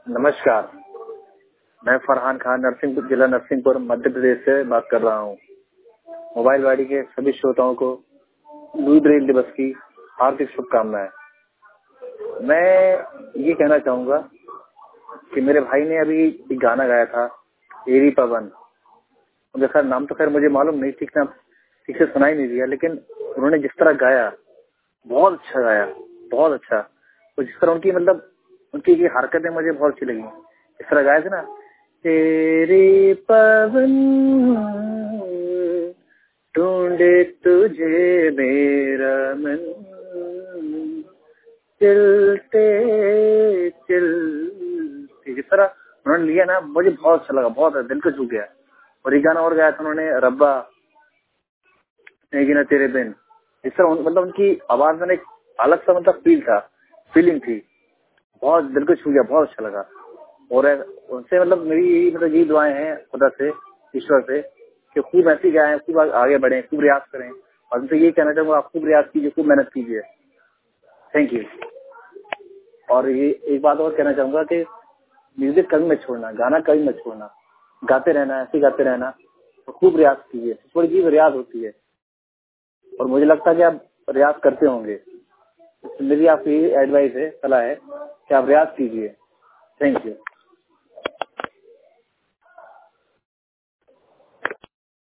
नमस्कार, मैं फरहान खान नरसिंहपुर जिला नरसिंहपुर मध्य प्रदेश से बात कर रहा हूँ। मोबाइल वाड़ी के सभी श्रोताओं को दूध रेल दिवस की हार्दिक शुभकामनाएं। मैं ये कहना चाहूंगा कि मेरे भाई ने अभी एक गाना गाया था एरी पवन। उनका खैर नाम तो खैर मुझे मालूम नहीं, ठीक से सुनाई नहीं दिया, लेकिन उन्होंने जिस तरह गाया बहुत अच्छा गाया, बहुत अच्छा। तो जिस तरह उनकी उनकी ये हरकतें मुझे बहुत अच्छी लगी। इस तरह गाए थे ना, तेरे पवन ढूंढे तुझे मेरा मन, चलते चलते, जिस तरह उन्होंने लिया ना मुझे बहुत अच्छा लगा, बहुत दिल को छू गया। और ये गाना और गाया था उन्होंने, रब्बा ना तेरे बिन। इस तरह उनकी आवाज में एक अलग सा फीलिंग थी, बहुत दिल को छू गया, बहुत अच्छा लगा। और उनसे मेरी यही दुआएं हैं खुदा से, ईश्वर से, कि खूब ऐसी गाएं, खूब आगे बढ़े, खूब रियाज करें। और उनसे यही कहना चाहूंगा, आप खूब रियाज कीजिए, खूब मेहनत कीजिए। Thank you. और ये एक बात और कहना चाहूंगा कि म्यूजिक कभी मत छोड़ना, गाना कभी मत छोड़ना, गाते रहना, ऐसे गाते रहना। तो खूब रियाज कीजिए, थोड़ी चीज रियाज होती है और मुझे लगता है कि आप रियाज करते होंगे। मेरी आपकी एडवाइस है, सलाह है कि आप रियाज कीजिए। Thank you.